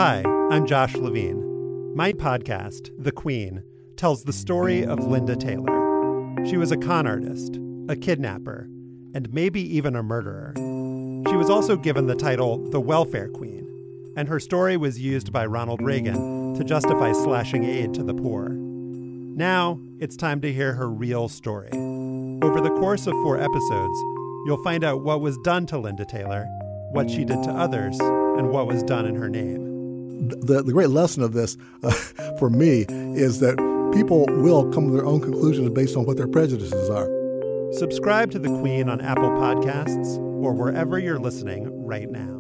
Hi, I'm Josh Levine. My podcast, The Queen, tells the story of Linda Taylor. She was a con artist, a kidnapper, and maybe even a murderer. She was also given the title the Welfare Queen, and her story was used by Ronald Reagan to justify slashing aid to the poor. Now, it's time to hear her real story. Over the course of 4 episodes, you'll find out what was done to Linda Taylor, what she did to others, and what was done in her name. The great lesson of this, for me, is that people will come to their own conclusions based on what their prejudices are. Subscribe to The Queen on Apple Podcasts or wherever you're listening right now.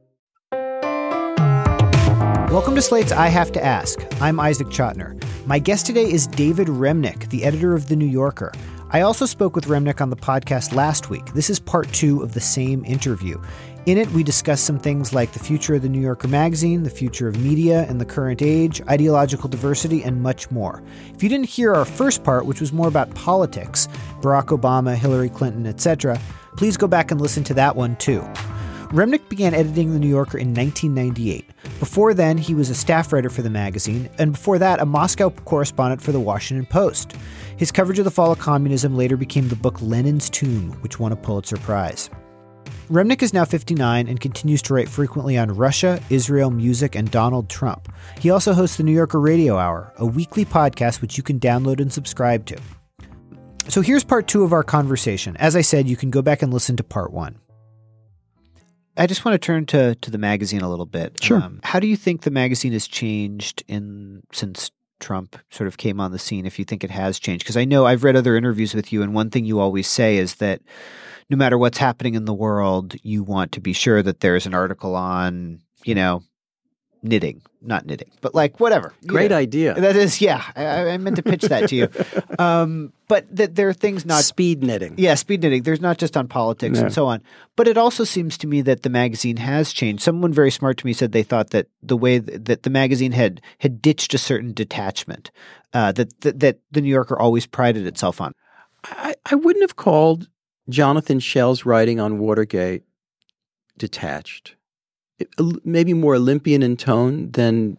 Welcome to Slate's I Have to Ask. I'm Isaac Chotiner. My guest today is David Remnick, the editor of The New Yorker. I also spoke with Remnick on the podcast last week. This is part 2 of the same interview. In it, we discuss some things like the future of The New Yorker magazine, the future of media in the current age, ideological diversity, and much more. If you didn't hear our first part, which was more about politics, Barack Obama, Hillary Clinton, etc., please go back and listen to that one too. Remnick began editing The New Yorker in 1998. Before then, he was a staff writer for the magazine, and before that, a Moscow correspondent for the Washington Post. His coverage of the fall of communism later became the book Lenin's Tomb, which won a Pulitzer Prize. Remnick is now 59 and continues to write frequently on Russia, Israel, music, and Donald Trump. He also hosts the New Yorker Radio Hour, a weekly podcast which you can download and subscribe to. So here's part 2 of our conversation. As I said, you can go back and listen to part 1. I just want to turn to the magazine a little bit. Sure. How do you think the magazine has changed since Trump sort of came on the scene, if you think it has changed? Because I know I've read other interviews with you, and one thing you always say is that no matter what's happening in the world, you want to be sure that there's an article on, knitting. Not knitting, but like whatever. Great idea. That is, yeah. I meant to pitch that to you. But that there are things not... Speed knitting. Yeah, speed knitting. There's not just on politics and so on. But it also seems to me that the magazine has changed. Someone very smart to me said they thought that the way that the magazine had ditched a certain detachment that the New Yorker always prided itself on. I wouldn't have called Jonathan Schell's writing on Watergate detached. Maybe more Olympian in tone than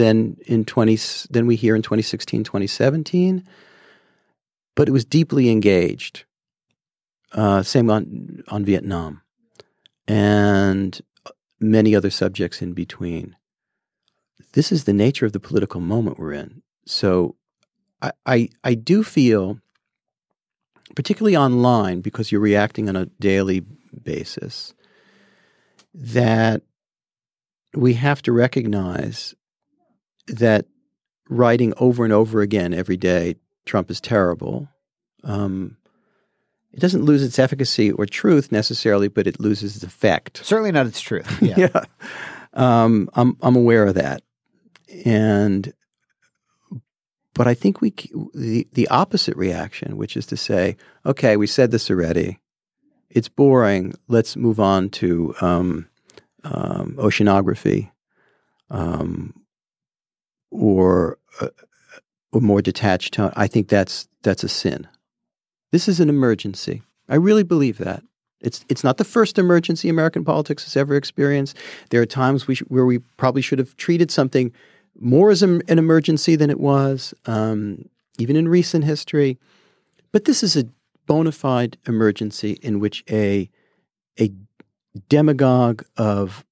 we hear in 2016, 2017. But it was deeply engaged. Same on Vietnam and many other subjects in between. This is the nature of the political moment we're in. So I do feel, particularly online, because you're reacting on a daily basis, that we have to recognize that writing over and over again every day, Trump is terrible. It doesn't lose its efficacy or truth necessarily, but it loses its effect. Certainly not its truth. Yeah. Yeah. I'm aware of that. But I think the opposite reaction, which is to say, okay, we said this already. It's boring. Let's move on to oceanography, or a more detached tone. I think that's a sin. This is an emergency. I really believe that. It's not the first emergency American politics has ever experienced. There are times where we probably should have treated something more as an emergency than it was, even in recent history. But this is a bona fide emergency in which a demagogue of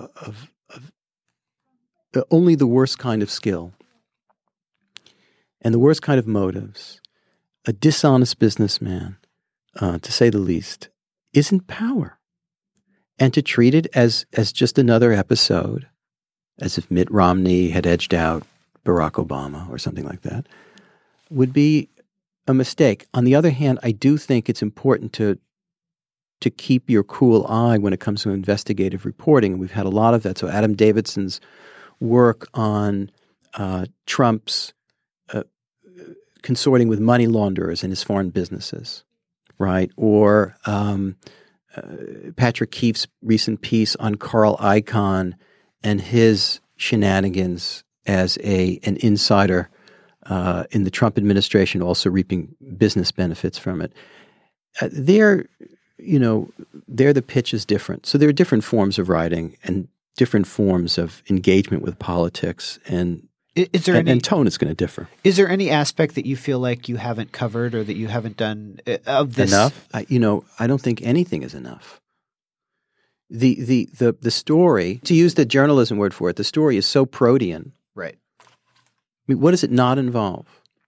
only the worst kind of skill and the worst kind of motives, a dishonest businessman, to say the least, is in power. And to treat it as just another episode, as if Mitt Romney had edged out Barack Obama or something like that, would be a mistake. On the other hand, I do think it's important to keep your cool eye when it comes to investigative reporting. And we've had a lot of that. So Adam Davidson's work on Trump's consorting with money launderers in his foreign businesses, right? Or Patrick Keefe's recent piece on Carl Icahn and his shenanigans as an insider in the Trump administration, also reaping business benefits from it. There the pitch is different. So there are different forms of writing, and different forms of engagement with politics, and tone is going to differ. Is there any aspect that you feel like you haven't covered or that you haven't done of this? Enough? I don't think anything is enough. The story, to use the journalism word for it, the story is so protean. Right. I mean, what does it not involve?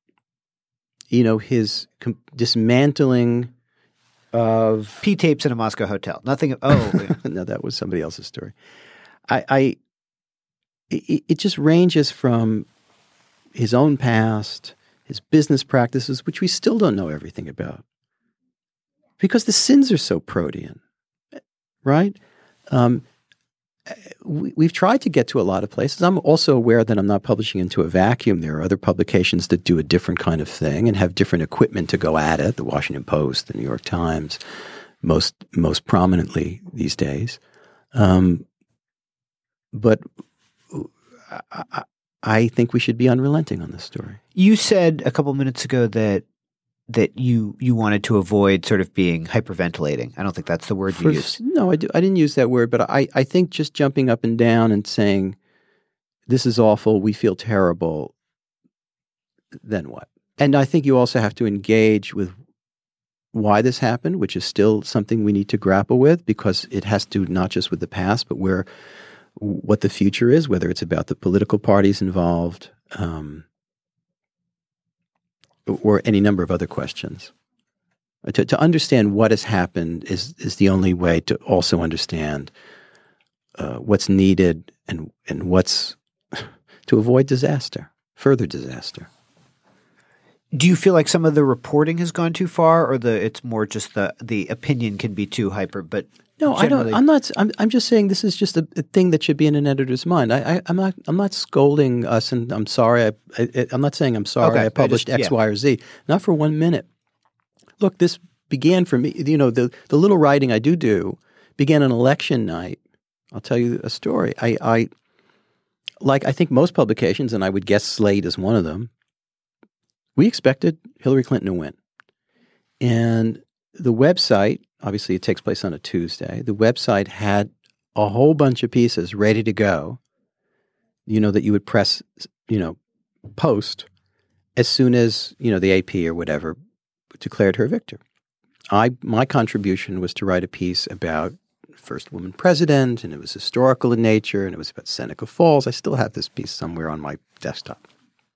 His dismantling of P-tapes in a Moscow hotel. Nothing. Oh, no, that was somebody else's story. It just ranges from his own past, his business practices, which we still don't know everything about, because the sins are so protean, right? We've tried to get to a lot of places. I'm also aware that I'm not publishing into a vacuum. There are other publications that do a different kind of thing and have different equipment to go at it. The Washington Post, the New York Times, most prominently these days. But I think we should be unrelenting on this story. You said a couple minutes ago that you wanted to avoid sort of being hyperventilating. I don't think that's the word you used. No, I didn't use that word, but I think just jumping up and down and saying, this is awful, we feel terrible, then what? And I think you also have to engage with why this happened, which is still something we need to grapple with, because it has to do not just with the past, but what the future is, whether it's about the political parties involved, or any number of other questions. To understand what has happened is the only way to also understand what's needed and what's to avoid disaster, further disaster. Do you feel like some of the reporting has gone too far, or it's more just the opinion can be too hyper? But no, generally... I don't. I'm just saying this is just a thing that should be in an editor's mind. I'm not scolding us, and I'm sorry. I'm not saying I'm sorry. Okay, I published X, Y, or Z. Not for 1 minute. Look, this began for me. The little writing I do began on election night. I'll tell you a story. I think most publications, and I would guess Slate is one of them. We expected Hillary Clinton to win. And the website, obviously it takes place on a Tuesday, the website had a whole bunch of pieces ready to go, that you would press, post as soon as, the AP or whatever declared her victor. My contribution was to write a piece about first woman president, and it was historical in nature, and it was about Seneca Falls. I still have this piece somewhere on my desktop.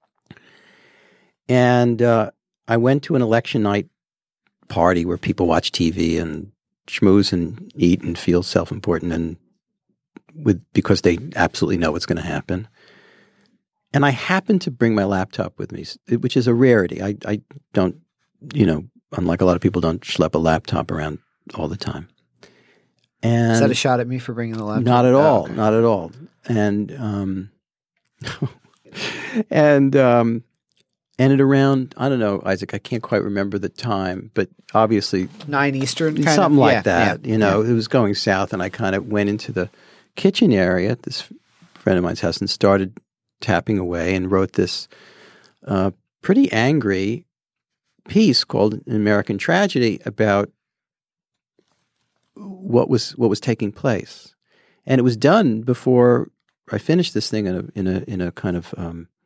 And I went to an election night party where people watch TV and schmooze and eat and feel self-important and because they absolutely know what's going to happen. And I happened to bring my laptop with me, which is a rarity. I don't, unlike a lot of people, don't schlep a laptop around all the time. And is that a shot at me for bringing the laptop? Not at all. Okay. Not at all. And and at around, I don't know, Isaac, I can't quite remember the time, but obviously 9 Eastern, something like that. It was going south, and I kind of went into the kitchen area at this friend of mine's house and started tapping away and wrote this pretty angry piece called An American Tragedy about what was taking place. And it was done before I finished this thing in a kind of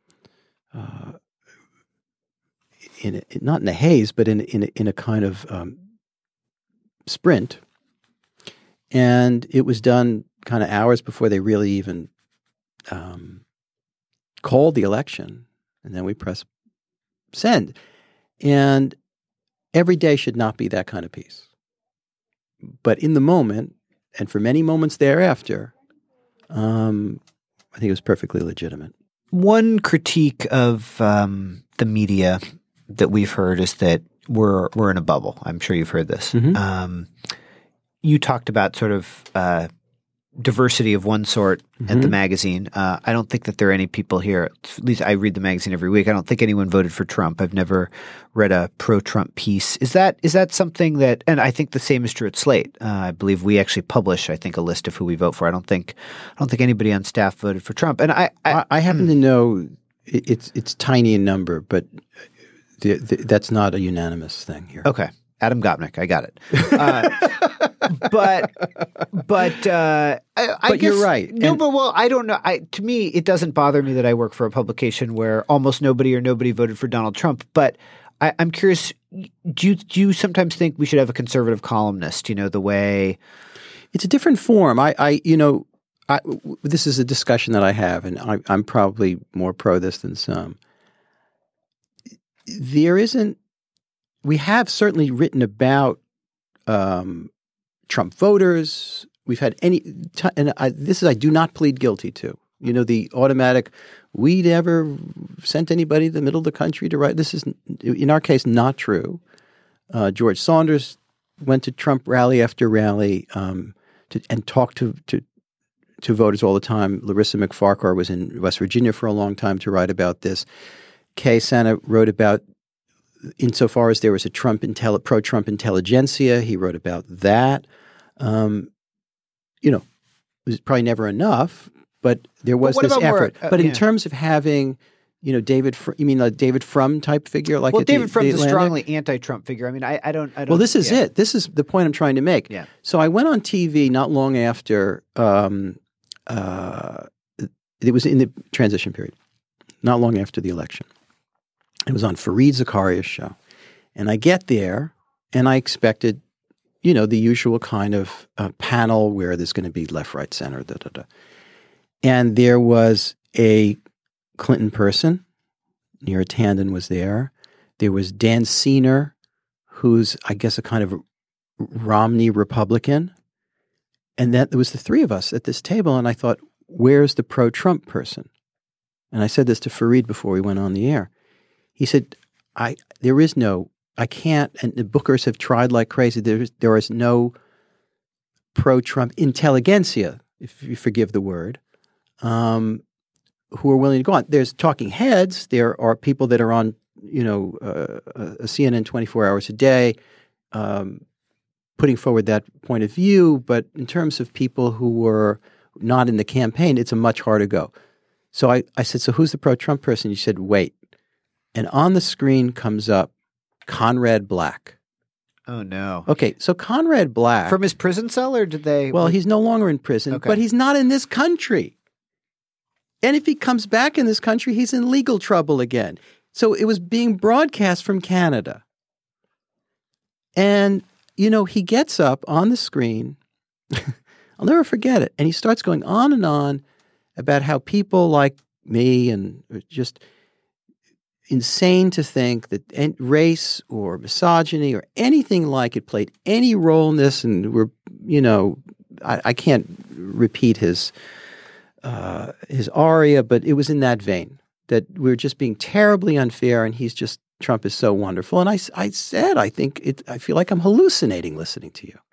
not in a haze, but in a kind of sprint. And it was done kind of hours before they really even called the election. And then we press send. And every day should not be that kind of piece. But in the moment, and for many moments thereafter, I think it was perfectly legitimate. One critique of the media that we've heard is that we're in a bubble. I'm sure you've heard this. Mm-hmm. You talked about sort of diversity of one sort at the magazine. I don't think that there are any people here, at least I read the magazine every week. I don't think anyone voted for Trump. I've never read a pro-Trump piece. Is that something that, and I think the same is true at Slate. I believe we actually publish, I think, a list of who we vote for. I don't think anybody on staff voted for Trump. And I happen to know it's tiny in number, but that's not a unanimous thing here. Okay. Adam Gopnik. I got it. But I guess you're right. No, but I don't know. To me, it doesn't bother me that I work for a publication where almost nobody voted for Donald Trump. But I'm curious. Do you sometimes think we should have a conservative columnist? The way it's a different form. This is a discussion that I have, and I'm probably more pro this than some. We have certainly written about Trump voters. We've had I do not plead guilty to. The automatic, we never sent anybody to the middle of the country to write. This is, in our case, not true. George Saunders went to Trump rally after rally and talked to voters all the time. Larissa McFarquhar was in West Virginia for a long time to write about this. Kay Santa wrote about, insofar as there was a pro-Trump intelligentsia, he wrote about that. It was probably never enough, but there was this effort. But in terms of having, David, you mean like David Frum type figure? David Frum's a strongly anti-Trump figure. I mean, I don't. Well, this is it. This is the point I'm trying to make. Yeah. So I went on TV not long after. It was in the transition period, not long after the election. It was on Fareed Zakaria's show. And I get there, and I expected, the usual kind of panel where there's going to be left, right, center, da-da-da. And there was a Clinton person. Neera Tanden was there. There was Dan Senor, who's, I guess, a kind of Romney Republican. And that there was the three of us at this table, and I thought, where's the pro-Trump person? And I said this to Fareed before we went on the air. He said, I can't, and the bookers have tried like crazy. There is no pro-Trump intelligentsia, if you forgive the word, who are willing to go on. There's talking heads. There are people that are on, a CNN 24 hours a day, putting forward that point of view. But in terms of people who were not in the campaign, it's a much harder go. So I said, so who's the pro-Trump person? You said, wait. And on the screen comes up Conrad Black. Oh, no. Okay, so Conrad Black. From his prison cell, or did they? Well, he's no longer in prison, but he's not in this country. And if he comes back in this country, he's in legal trouble again. So it was being broadcast from Canada. And, he gets up on the screen. I'll never forget it. And he starts going on and on about how people like me and just insane to think that race or misogyny or anything like it played any role in this. And I can't repeat his aria, but it was in that vein that we're just being terribly unfair. And Trump is so wonderful. And I said, I feel like I'm hallucinating listening to you.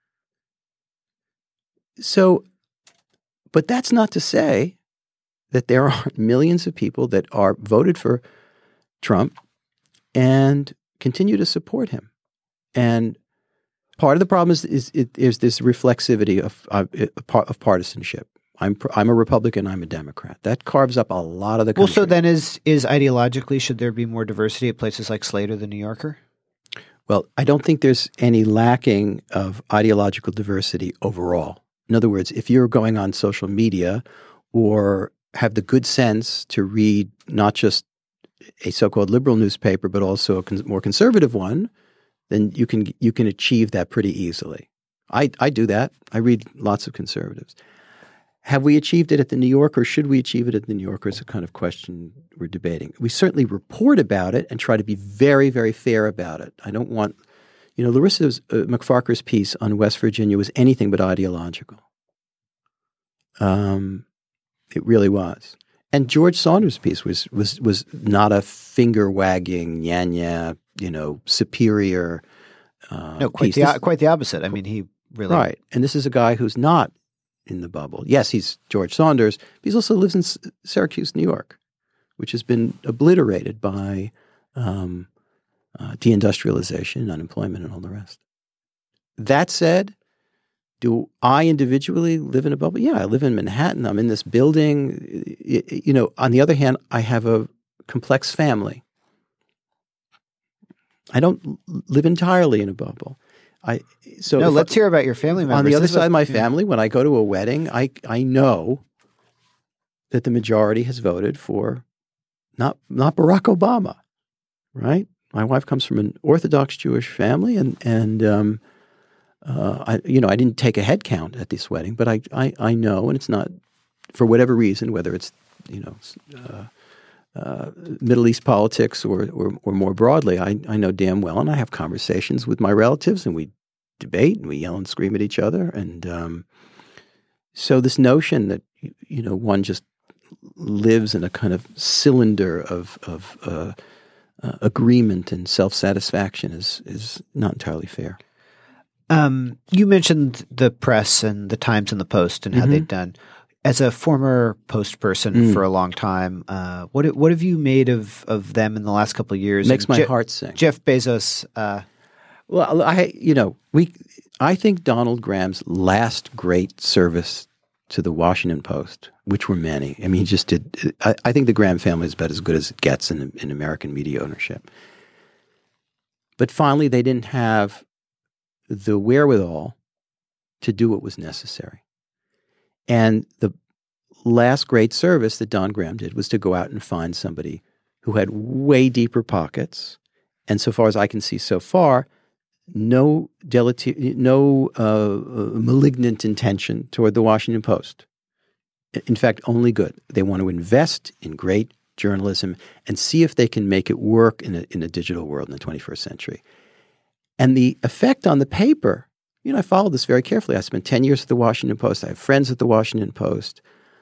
So, but that's not to say that there aren't millions of people that are voted for Trump and continue to support him. And part of the problem is this reflexivity of partisanship. I'm a Republican, I'm a Democrat. That carves up a lot of the country. Well, so then is ideologically, should there be more diversity at places like Slate or The New Yorker? Well, I don't think there's any lacking of ideological diversity overall. In other words, if you're going on social media or have the good sense to read not just a so-called liberal newspaper, but also a more conservative one, then you can achieve that pretty easily. I do that. I read lots of conservatives. Have we achieved it at The New Yorker, or should we achieve it at The New Yorker is a kind of question we're debating. We certainly report about it and try to be very, very fair about it. I don't want, Larissa McFarquhar's piece on West Virginia was anything but ideological. It really was. And George Saunders' piece was not a finger-wagging, superior no, quite the opposite. I mean, he really... Right. And this is a guy who's not in the bubble. Yes, he's George Saunders, but he also lives in Syracuse, New York, which has been obliterated by deindustrialization, unemployment, and all the rest. That said, do I individually live in a bubble? Yeah, I live in Manhattan. I'm in this building. On the other hand, I have a complex family. I don't live entirely in a bubble. Let's hear about your family members. On the other side of my family, when I go to a wedding, I know that the majority has voted for not Barack Obama, right? My wife comes from an Orthodox Jewish family, and I didn't take a head count at this wedding, but I know, and it's not for whatever reason, whether it's Middle East politics or more broadly, I know damn well, and I have conversations with my relatives, and we debate and we yell and scream at each other, and so this notion that one just lives in a kind of cylinder of agreement and self-satisfaction is not entirely fair. You mentioned the press and the Times and the Post and how they've done. As a former Post person for a long time, what have you made of them in the last couple of years? Makes my heart sing. Jeff Bezos. Well, I think Donald Graham's last great service to the Washington Post, which were many. I mean, he just did. I think the Graham family is about as good as it gets in American media ownership. But finally, they didn't have the wherewithal to do what was necessary. And the last great service that Don Graham did was to go out and find somebody who had way deeper pockets, and so far as I can see so far, no malignant intention toward the Washington Post. In fact, only good. They want to invest in great journalism and see if they can make it work in a digital world in the 21st century. And the effect on the paper, I followed this very carefully. I spent 10 years at the Washington Post. I have friends at the Washington Post.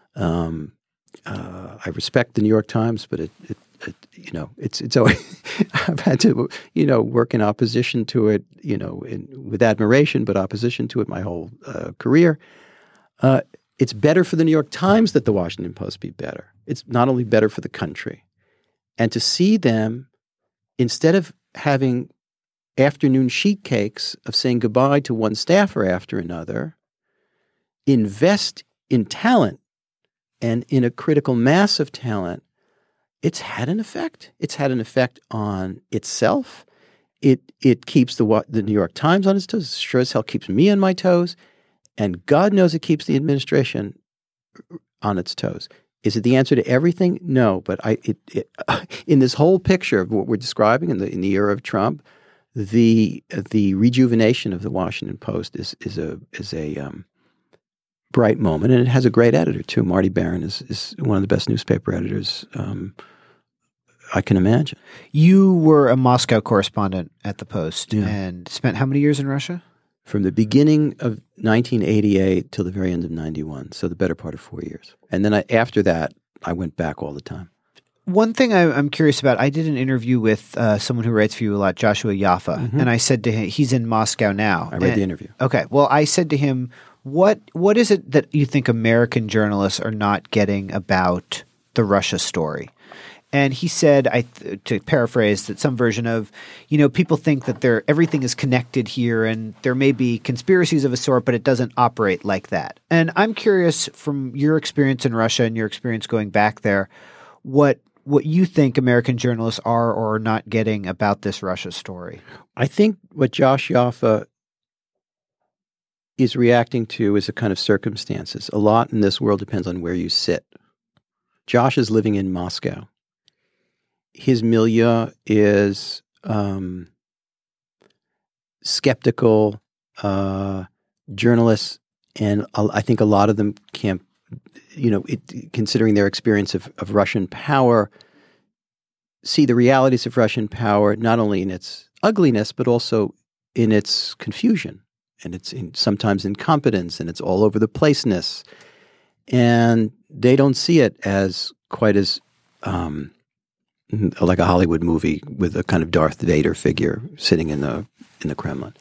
I respect the New York Times, but it's always I've had to work in opposition to it, with admiration, but opposition to it my whole career. It's better for the New York Times that the Washington Post be better. It's not only better for the country, and to see them, instead of having afternoon sheet cakes of saying goodbye to one staffer after another, invest in talent and in a critical mass of talent. It's had an effect. It's had an effect on itself. It keeps the New York Times on its toes. It sure as hell keeps me on my toes. And God knows it keeps the administration on its toes. Is it the answer to everything? No. But in this whole picture of what we're describing in the era of Trump, the rejuvenation of the Washington Post is a bright moment, and it has a great editor too. Marty Baron is one of the best newspaper editors I can imagine. You were a Moscow correspondent at the Post and spent how many years in Russia? From the beginning of 1988 till the very end of 91, so the better part of 4 years. And then after that, I went back all the time. One thing I'm curious about, I did an interview with someone who writes for you a lot, Joshua Yaffa, and I said to him, he's in Moscow now. I read the interview. Okay. Well, I said to him, what is it that you think American journalists are not getting about the Russia story? And he said, to paraphrase, that some version of, people think that everything is connected here and there may be conspiracies of a sort, but it doesn't operate like that. And I'm curious, from your experience in Russia and your experience going back there, what you think American journalists are or are not getting about this Russia story. I think what Josh Yaffa is reacting to is a kind of circumstances. A lot in this world depends on where you sit. Josh is living in Moscow. His milieu is skeptical journalists, and I think a lot of them can't, considering their experience of Russian power, see the realities of Russian power not only in its ugliness, but also in its confusion, and its sometimes incompetence, and its all over the placeness. And they don't see it as quite as like a Hollywood movie with a kind of Darth Vader figure sitting in the Kremlin.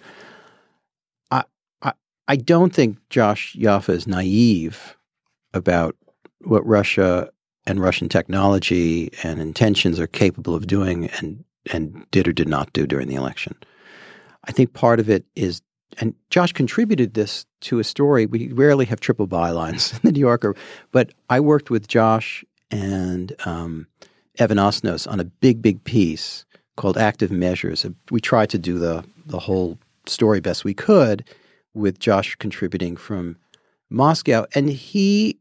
I don't think Josh Yaffa is naive about what Russia and Russian technology and intentions are capable of doing and did or did not do during the election. I think part of it is, and Josh contributed this to a story. We rarely have triple bylines in the New Yorker, but I worked with Josh and Evan Osnos on a big piece called Active Measures. We tried to do the whole story best we could, with Josh contributing from Moscow. And he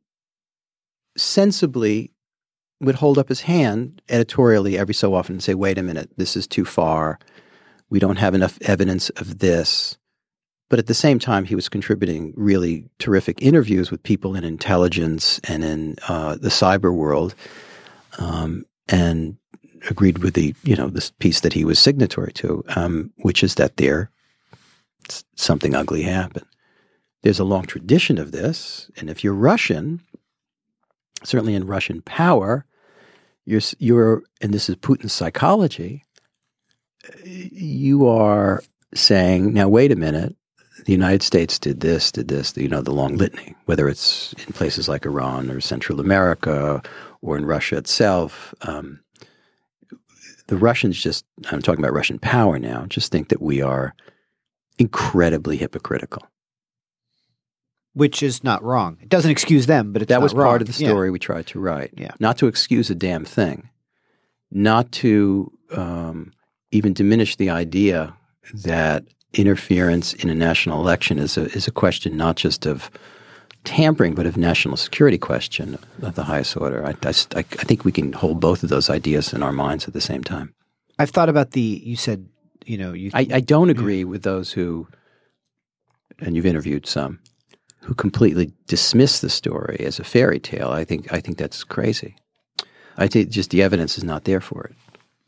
sensibly would hold up his hand editorially every so often and say, wait a minute, this is too far. We don't have enough evidence of this. But at the same time, he was contributing really terrific interviews with people in intelligence and in the cyber world, and agreed with this piece that he was signatory to, which is that something ugly happened. There's a long tradition of this, and if you're Russian, certainly in Russian power, you're, and this is Putin's psychology, you are saying, now wait a minute, the United States did this, the long litany, whether it's in places like Iran or Central America or in Russia itself. The Russians I'm talking about Russian power now, just think that we are incredibly hypocritical. Which is not wrong. It doesn't excuse them, but it's not wrong. That was part of the story we tried to write. Yeah. Not to excuse a damn thing. Not to even diminish the idea that interference in a national election is a question not just of tampering, but of national security question of the highest order. I think we can hold both of those ideas in our minds at the same time. I've thought about you said, I don't agree with those who, and you've interviewed some, who completely dismiss the story as a fairy tale. I think that's crazy. I think just the evidence is not there for it.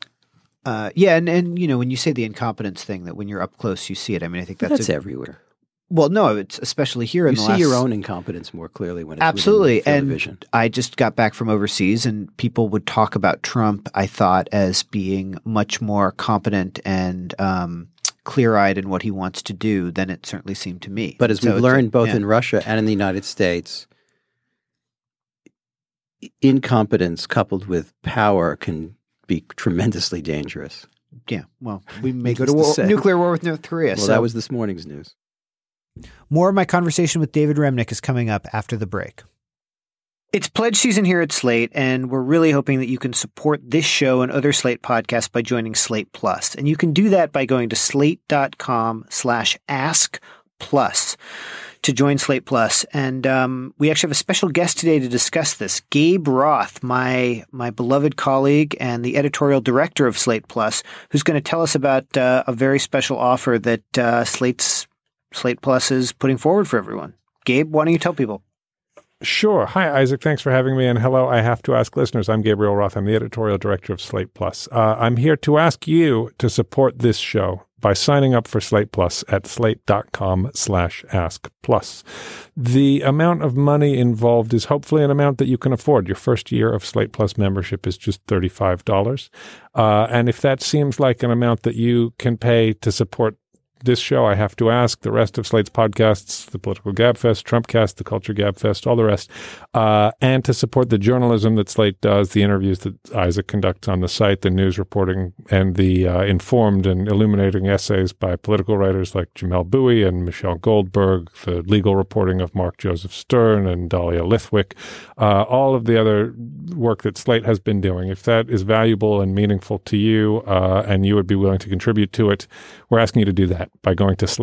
And when you say the incompetence thing, that when you're up close you see it. I mean, I think that's everywhere. Well, no, it's especially here in the last... You see your own incompetence more clearly when it's absolutely. within the vision. And I just got back from overseas, and people would talk about Trump, I thought, as being much more competent and clear-eyed in what he wants to do than it certainly seemed to me. But as we've learned both in Russia and in the United States, incompetence coupled with power can be tremendously dangerous. Yeah, well, we may go to nuclear war with North Korea. Well, that was this morning's news. More of my conversation with David Remnick is coming up after the break. It's pledge season here at Slate, and we're really hoping that you can support this show and other Slate podcasts by joining Slate Plus. And you can do that by going to slate.com/askplus to join Slate Plus. And we actually have a special guest today to discuss this. Gabe Roth, my beloved colleague and the editorial director of Slate Plus, who's going to tell us about a very special offer that Slate Plus is putting forward for everyone. Gabe, why don't you tell people? Sure. Hi, Isaac. Thanks for having me. And hello, I have to ask listeners. I'm Gabriel Roth. I'm the editorial director of Slate Plus. I'm here to ask you to support this show by signing up for Slate Plus at slate.com/askplus. The amount of money involved is hopefully an amount that you can afford. Your first year of Slate Plus membership is just $35. And if that seems like an amount that you can pay to support this show, I have to ask, the rest of Slate's podcasts, the Political Gabfest, Trumpcast, the Culture Gabfest, all the rest, and to support the journalism that Slate does, the interviews that Isaac conducts on the site, the news reporting, and the informed and illuminating essays by political writers like Jamel Bowie and Michelle Goldberg, the legal reporting of Mark Joseph Stern and Dahlia Lithwick, all of the other work that Slate has been doing. If that is valuable and meaningful to you, and you would be willing to contribute to it, we're asking you to do that by going to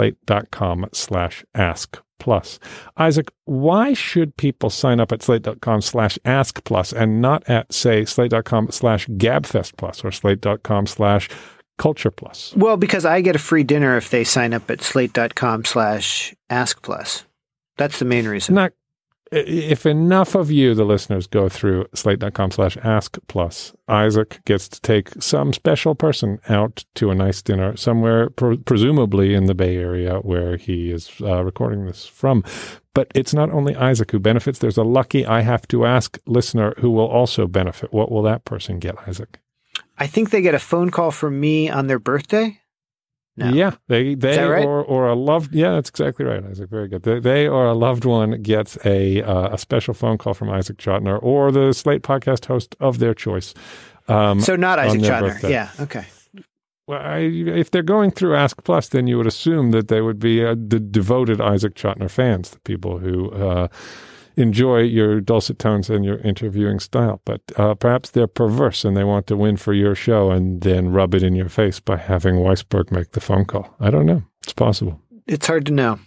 slate.com/askplus. Isaac, why should people sign up at slate.com/askplus and not at, say, slate.com/gabfestplus or slate.com/cultureplus? Well, because I get a free dinner if they sign up at slate.com/askplus. That's the main reason. If enough of you, the listeners, go through slate.com/askplus, Isaac gets to take some special person out to a nice dinner somewhere, presumably in the Bay Area where he is recording this from. But it's not only Isaac who benefits. There's a lucky I Have to Ask listener who will also benefit. What will that person get, Isaac? I think they get a phone call from me on their birthday. No. Yeah, they right? or a loved. Yeah, that's exactly right, Isaac. Very good. They or a loved one gets a special phone call from Isaac Chotiner or the Slate podcast host of their choice. So not Isaac Chotiner. Birthday. Yeah. Okay. Well, if they're going through Ask Plus, then you would assume that they would be the devoted Isaac Chotiner fans, the people who enjoy your dulcet tones and your interviewing style, but perhaps they're perverse and they want to win for your show and then rub it in your face by having Weisberg make the phone call. I don't know. It's possible. It's hard to know.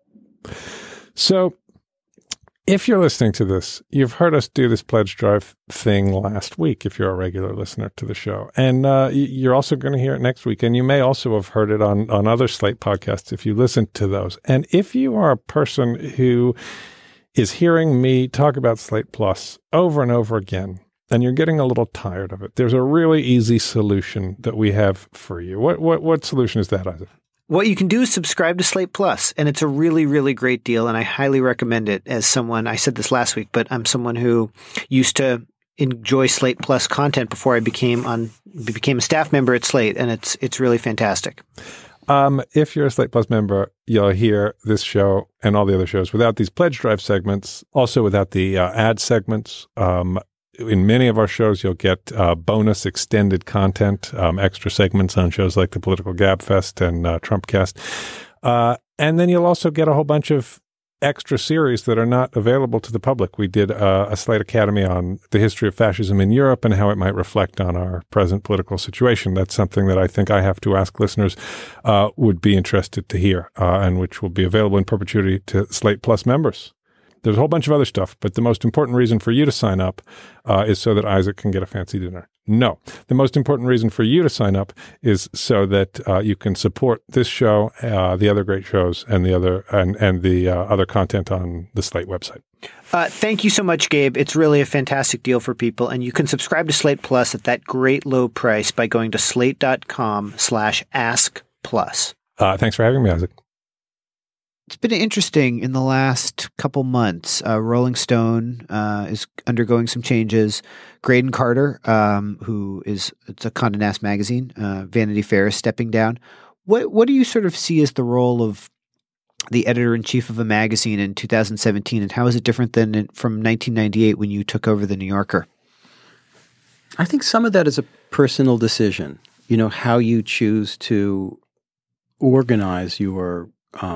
So if you're listening to this, you've heard us do this pledge drive thing last week, if you're a regular listener to the show. And you're also going to hear it next week. And you may also have heard it on other Slate podcasts if you listen to those. And if you are a person who is hearing me talk about Slate Plus over and over again, and you're getting a little tired of it, there's a really easy solution that we have for you. What solution is that, Isaac? What you can do is subscribe to Slate Plus, and it's a really, really great deal, and I highly recommend it as someone, I said this last week, but I'm someone who used to enjoy Slate Plus content before I became a staff member at Slate, and it's really fantastic. If you're a Slate Plus member, you'll hear this show and all the other shows without these pledge drive segments, also without the ad segments. In many of our shows, you'll get bonus extended content, extra segments on shows like the Political Gabfest and Trumpcast. And then you'll also get a whole bunch of extra series that are not available to the public. We did a Slate Academy on the history of fascism in Europe and how it might reflect on our present political situation. That's something that I think I have to ask listeners would be interested to hear, and which will be available in perpetuity to Slate Plus members. There's a whole bunch of other stuff, but the most important reason for you to sign up is so that Isaac can get a fancy dinner. No, the most important reason for you to sign up is so that you can support this show, the other great shows, and the other content on the Slate website. Thank you so much, Gabe. It's really a fantastic deal for people, and you can subscribe to Slate Plus at that great low price by going to slate.com/askplus. Thanks for having me, Isaac. It's been interesting in the last couple months. Rolling Stone is undergoing some changes. Graydon Carter, it's a Condé Nast magazine, Vanity Fair is stepping down. What do you sort of see as the role of the editor-in-chief of a magazine in 2017, and how is it different than from 1998 when you took over The New Yorker? I think some of that is a personal decision. You know, how you choose to organize your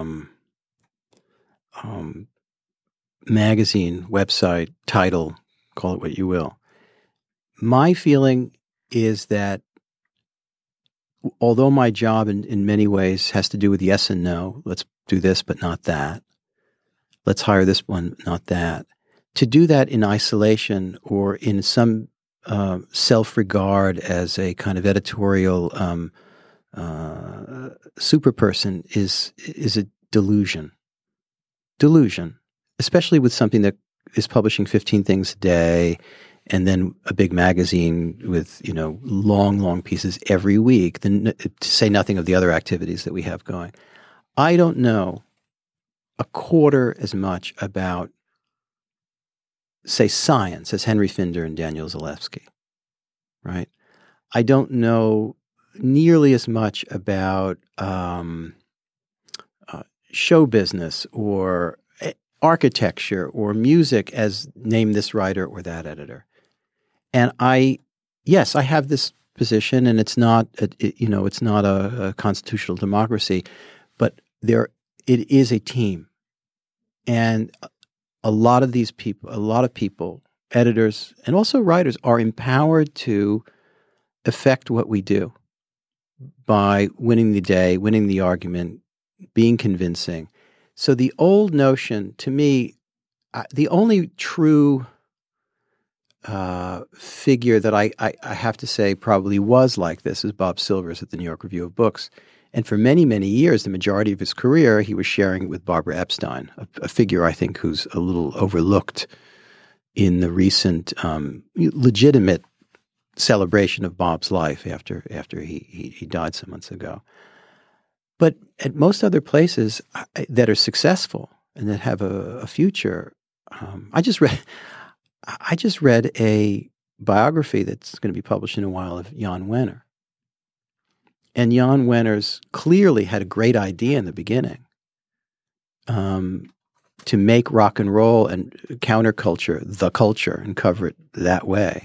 magazine, website, title, call it what you will. My feeling is that although my job in many ways has to do with yes and no, let's do this but not that, let's hire this one, not that, to do that in isolation or in some self-regard as a kind of editorial superperson is a delusion. Especially with something that is publishing 15 things a day and then a big magazine with, long pieces every week, to say nothing of the other activities that we have going. I don't know a quarter as much about, say, science as Henry Finder and Daniel Zalewski, right? I don't know nearly as much about show business or architecture or music as name this writer or that editor. And I have this position, and it's not a constitutional democracy, but it is a team. And a lot of people, editors and also writers, are empowered to affect what we do by winning the day, winning the argument, being convincing. So the old notion, to me, the only true figure that I have to say probably was like this is Bob Silvers at the New York Review of Books. And for many, many years, the majority of his career, he was sharing it with Barbara Epstein, a figure I think who's a little overlooked in the recent legitimate celebration of Bob's life after he died some months ago. But at most other places that are successful and that have a future, I just read a biography that's going to be published in a while of Jan Wenner. And Jan Wenner's clearly had a great idea in the beginning to make rock and roll and counterculture the culture and cover it that way.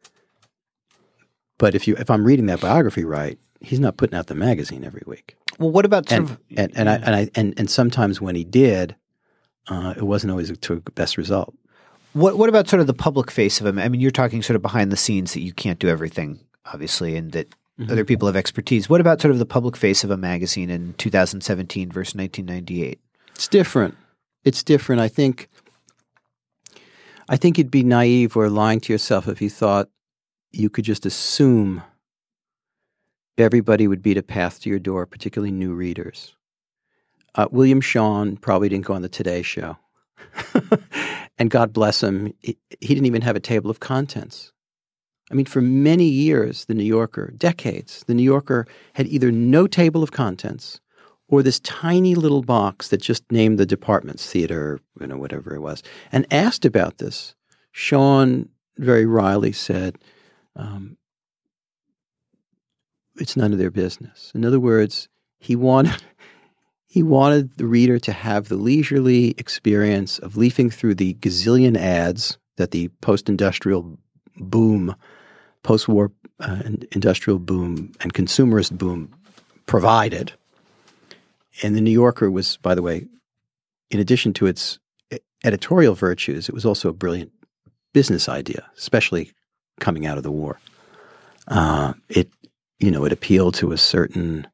But if I'm reading that biography right, he's not putting out the magazine every week. Well, what about and sometimes when he did, it wasn't always to the best result. What about sort of the public face of it? I mean, you're talking sort of behind the scenes that you can't do everything, obviously, and that other people have expertise. What about sort of the public face of a magazine in 2017 versus 1998? It's different. It's different. I think you'd be naive or lying to yourself if you thought you could just assume everybody would beat a path to your door, particularly new readers. William Shawn probably didn't go on the Today Show. And God bless him, he didn't even have a table of contents. I mean, for many years, The New Yorker, decades, The New Yorker had either no table of contents or this tiny little box that just named the departments, theater, whatever it was, and asked about this. Shawn very wryly said, it's none of their business. In other words, he wanted the reader to have the leisurely experience of leafing through the gazillion ads that the post-industrial boom, post-war industrial boom and consumerist boom provided. And The New Yorker was, by the way, in addition to its editorial virtues, it was also a brilliant business idea, especially coming out of the war. It appealed to a certain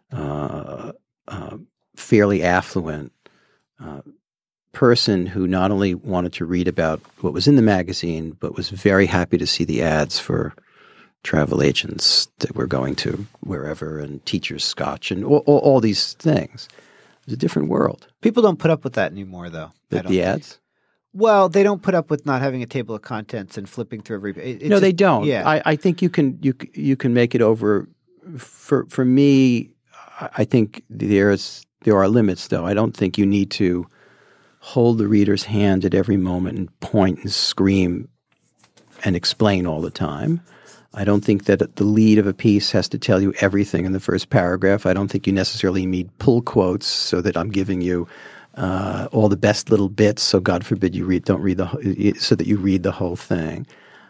fairly affluent person who not only wanted to read about what was in the magazine, but was very happy to see the ads for travel agents that were going to wherever and teachers scotch and all these things. It was a different world. People don't put up with that anymore, though. The ads? Well, they don't put up with not having a table of contents and flipping through every. No, they don't. Yeah. I think you can make it over. For me, I think there are limits, though. I don't think you need to hold the reader's hand at every moment and point and scream and explain all the time. I don't think that the lead of a piece has to tell you everything in the first paragraph. I don't think you necessarily need pull quotes so that I'm giving you all the best little bits. So God forbid so that you read the whole thing.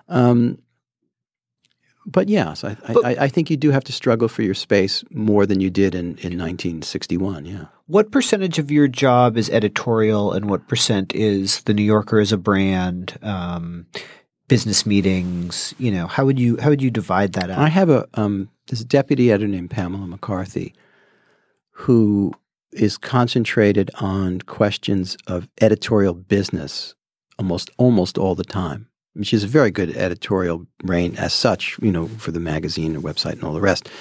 But yes, I think you do have to struggle for your space more than you did in 1961. Yeah. What percentage of your job is editorial, and what percent is The New Yorker as a brand? Business meetings, how would you divide that out? I have there's a deputy editor named Pamela McCarthy who is concentrated on questions of editorial business almost all the time. I mean, she's a very good editorial brain as such, for the magazine and website and all the rest.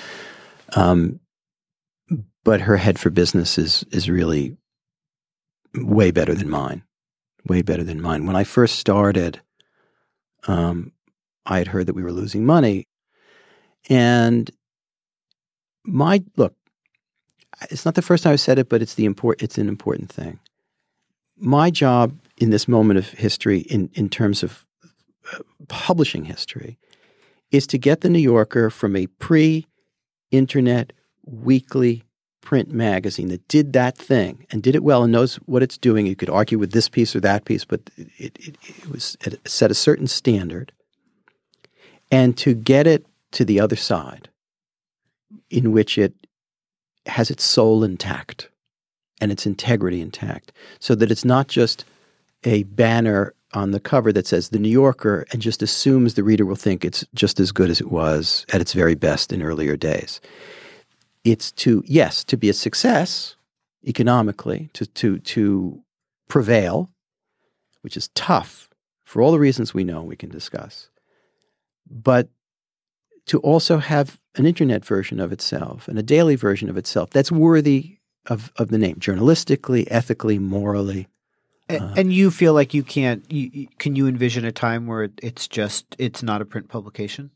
But her head for business is really way better than mine. Way better than mine. When I first started, I had heard that we were losing money. And look, it's not the first time I've said it, but it's an important thing. My job in this moment of history, in terms of publishing history, is to get The New Yorker from a pre-internet weekly print magazine that did that thing and did it well and knows what it's doing. You could argue with this piece or that piece, but it set a certain standard. And to get it to the other side, in which it has its soul intact and its integrity intact, so that it's not just a banner on the cover that says The New Yorker and just assumes the reader will think it's just as good as it was at its very best in earlier days. It's to be a success economically, to prevail, which is tough for all the reasons we know we can discuss, but to also have an internet version of itself and a daily version of itself that's worthy of the name, journalistically, ethically, morally. And you feel like you can't can you envision a time where it's not a print publication?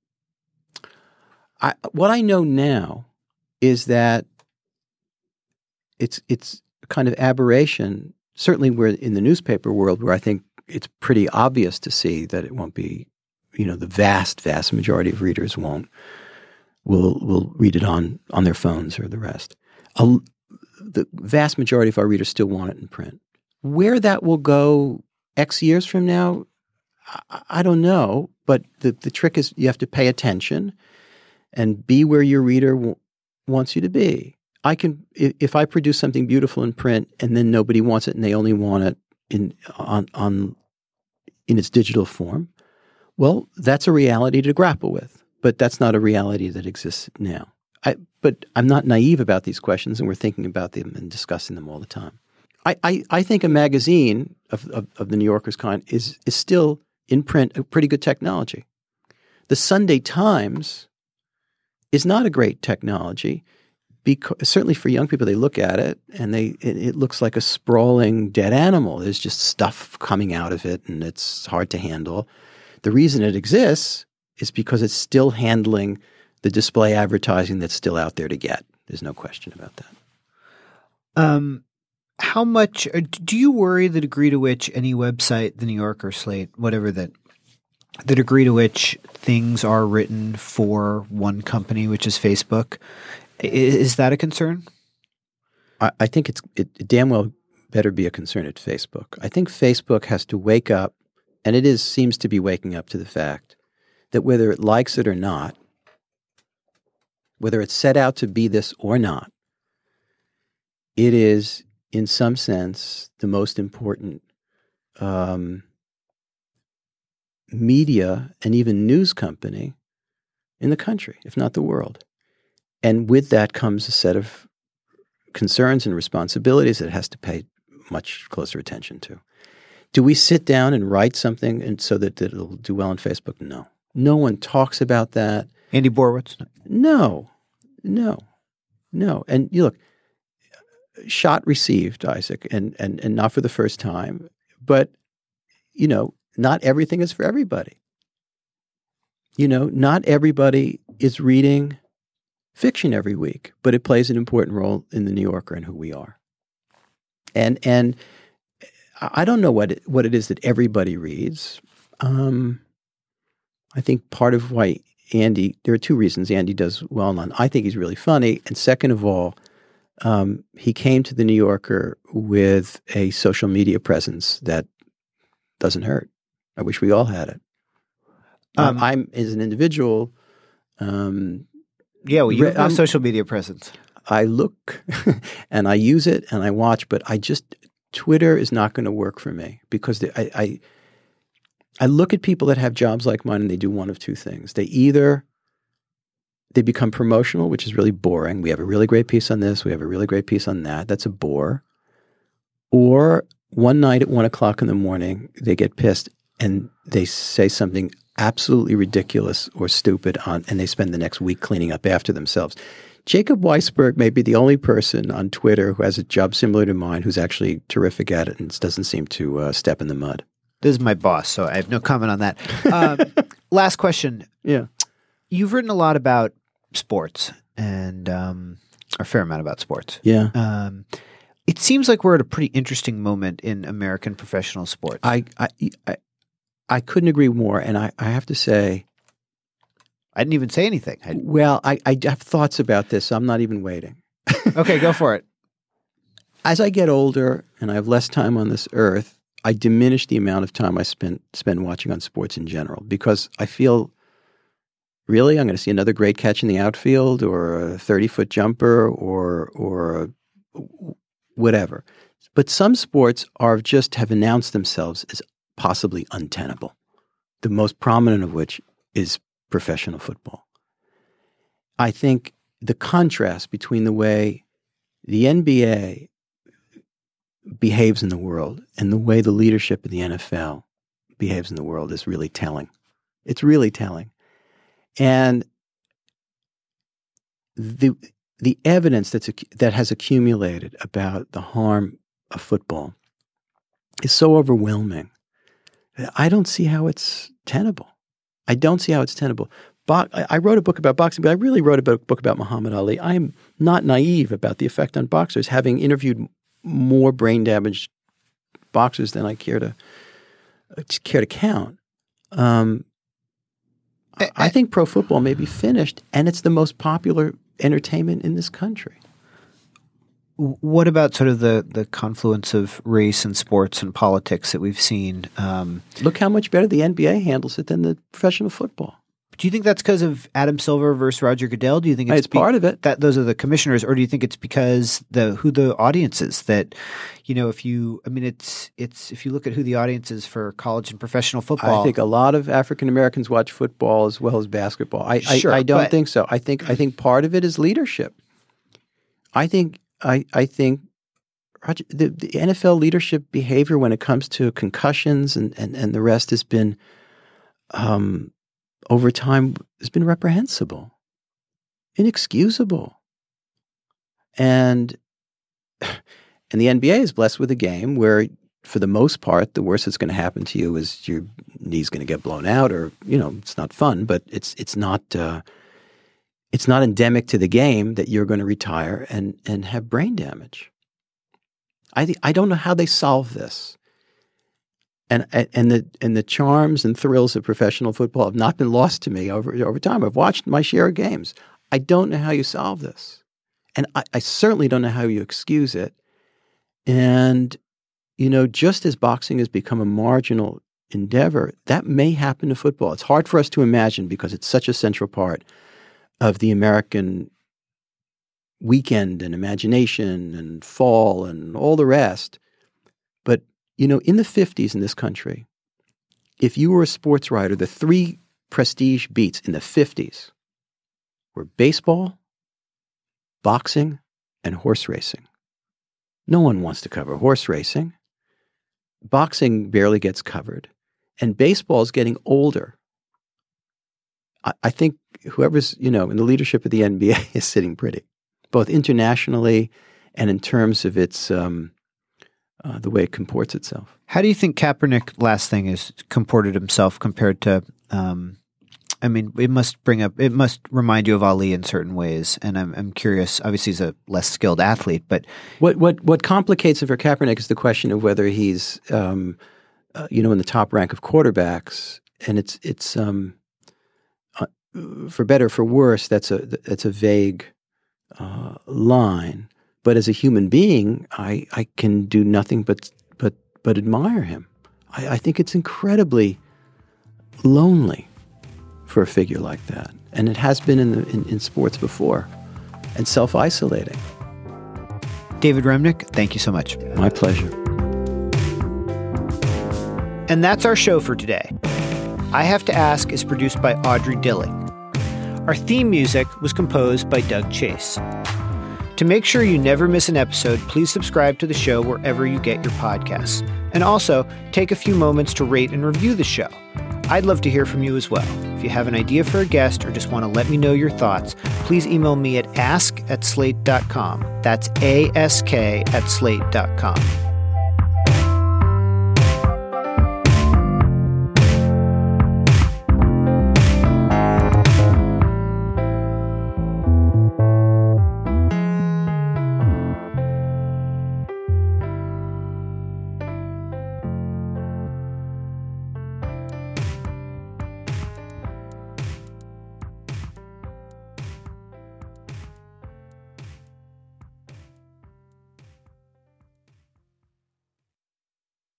What I know now is that it's a kind of aberration. Certainly we're in the newspaper world where I think it's pretty obvious to see that it won't be, the vast majority of readers will read it on their phones or the rest. The vast majority of our readers still want it in print. Where that will go X years from now, I don't know. But the trick is you have to pay attention and be where your reader wants you to be. if I produce something beautiful in print and then nobody wants it and they only want it in its digital form, well, that's a reality to grapple with. But that's not a reality that exists now. But I'm not naive about these questions, and we're thinking about them and discussing them all the time. I think a magazine of the New Yorker's kind is still in print a pretty good technology. The Sunday Times is not a great technology, because certainly for young people, they look at it and it looks like a sprawling dead animal. There's just stuff coming out of it, and it's hard to handle. The reason it exists is because it's still handling the display advertising that's still out there to get. There's no question about that. How much do you worry the degree to which any website, the New Yorker, Slate, whatever, that the degree to which things are written for one company, which is Facebook, is that a concern? I think it damn well better be a concern at Facebook. I think Facebook has to wake up, and seems to be waking up to the fact that whether it likes it or not, whether it's set out to be this or not, it is, in some sense, the most important media and even news company in the country, if not the world. And with that comes a set of concerns and responsibilities that it has to pay much closer attention to. Do we sit down and write something and so that it'll do well on Facebook? No. No one talks about that. Andy Borowitz? No. And you look, shot received, Isaac, and not for the first time. But, not everything is for everybody. Not everybody is reading fiction every week, but it plays an important role in the New Yorker and who we are. And I don't know what it is that everybody reads. I think part of why Andy, there are two reasons Andy does well on. I think he's really funny. And second of all, he came to the New Yorker with a social media presence that doesn't hurt. I wish we all had it. I'm, as an individual, you have no social media presence. I look and I use it and I watch, but Twitter is not going to work for me because I look at people that have jobs like mine and they do one of two things. They become promotional, which is really boring. We have a really great piece on this. We have a really great piece on that. That's a bore. Or one night at 1 o'clock in the morning, they get pissed and they say something absolutely ridiculous or stupid and they spend the next week cleaning up after themselves. Jacob Weisberg may be the only person on Twitter who has a job similar to mine who's actually terrific at it and doesn't seem to step in the mud. This is my boss, so I have no comment on that. Last question. Yeah. You've written a lot about sports and a fair amount about sports. Yeah. It seems like we're at a pretty interesting moment in American professional sports. I couldn't agree more, and I have to say, I didn't even say anything. I have thoughts about this, so I'm not even waiting. Okay, go for it. As I get older and I have less time on this earth, I diminish the amount of time I spend watching on sports in general because I feel, really, I'm going to see another great catch in the outfield or a 30-foot jumper or whatever. But some sports have announced themselves as possibly untenable, the most prominent of which is professional football. I think the contrast between the way the NBA behaves in the world and the way the leadership of the NFL behaves in the world is really telling. It's really telling. And the evidence that has accumulated about the harm of football is so overwhelming that I don't see how it's tenable. I don't see how it's tenable. I wrote a book about boxing, but I really wrote a book about Muhammad Ali. I'm not naive about the effect on boxers, having interviewed more brain-damaged boxers than I care to count. I think pro football may be finished, and it's the most popular entertainment in this country. What about sort of the confluence of race and sports and politics that we've seen? Look how much better the NBA handles it than the professional football. Do you think that's because of Adam Silver versus Roger Goodell? Do you think it's part of it? That those are the commissioners, or do you think it's because who the audience is? That if you look at who the audience is for college and professional football, I think a lot of African Americans watch football as well as basketball. I don't think so. I think part of it is leadership. I think Roger, the NFL leadership behavior when it comes to concussions and the rest has been over time has been reprehensible, inexcusable. And the NBA is blessed with a game where, for the most part, the worst that's going to happen to you is your knee's going to get blown out, or it's not fun, but it's not endemic to the game that you're going to retire and have brain damage. I don't know how they solve this. And the charms and thrills of professional football have not been lost to me over time. I've watched my share of games. I don't know how you solve this. And I certainly don't know how you excuse it. And, just as boxing has become a marginal endeavor, that may happen to football. It's hard for us to imagine because it's such a central part of the American weekend and imagination and fall and all the rest. But in the 50s in this country, if you were a sports writer, the three prestige beats in the 50s were baseball, boxing, and horse racing. No one wants to cover horse racing. Boxing barely gets covered. And baseball is getting older. I think whoever's, in the leadership of the NBA is sitting pretty, both internationally and in terms of its the way it comports itself. How do you think Kaepernick, last thing, has comported himself compared to? It must remind you of Ali in certain ways, and I'm curious. Obviously, he's a less skilled athlete, but what complicates it for Kaepernick is the question of whether he's in the top rank of quarterbacks, and it's for better or for worse. That's a vague line. But as a human being, I can do nothing but admire him. I think it's incredibly lonely for a figure like that, and it has been in sports before, and self-isolating. David Remnick, thank you so much. My pleasure. And that's our show for today. I Have to Ask is produced by Audrey Dilling. Our theme music was composed by Doug Chase. To make sure you never miss an episode, please subscribe to the show wherever you get your podcasts. And also, take a few moments to rate and review the show. I'd love to hear from you as well. If you have an idea for a guest or just want to let me know your thoughts, please email me at ask@slate.com. That's ASK@slate.com.